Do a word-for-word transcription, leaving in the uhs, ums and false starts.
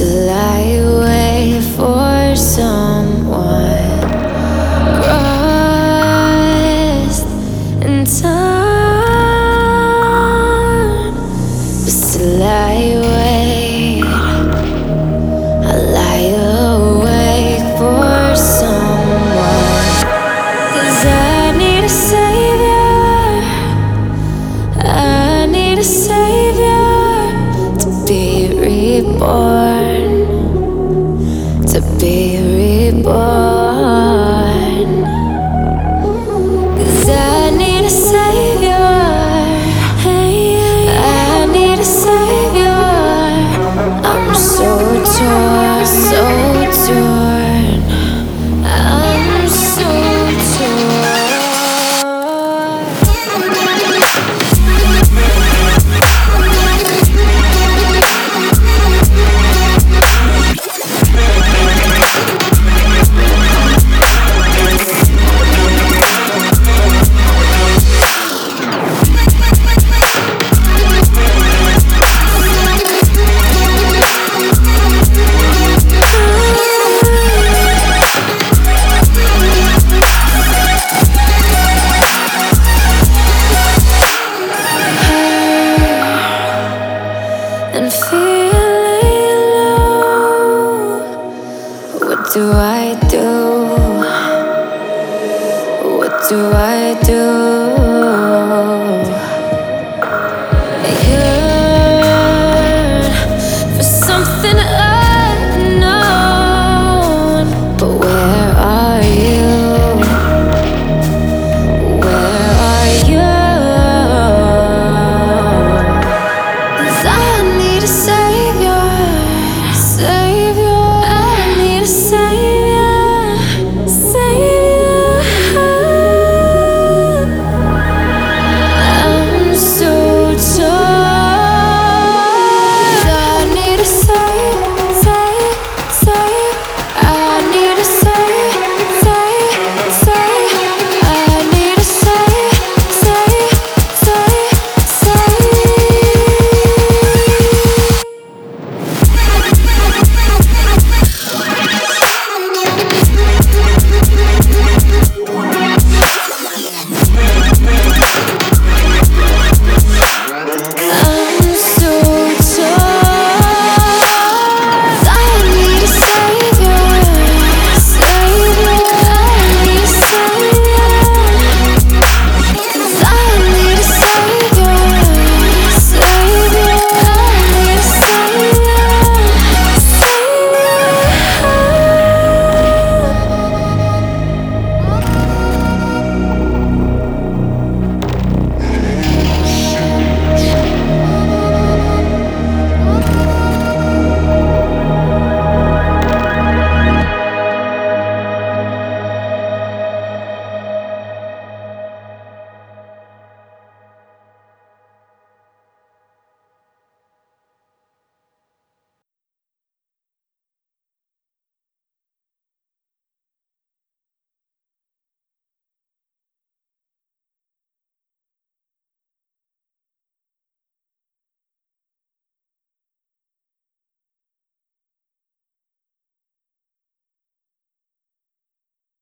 lie away for someone crossed in time, but still I wait. I lie awake for someone, 'cause I need a savior. I need a savior to be reborn, to be reborn. 'Cause I need a savior. Hey, I need a savior. I'm so torn, so torn. I'm so torn. And feeling low, what do I do? What do I do?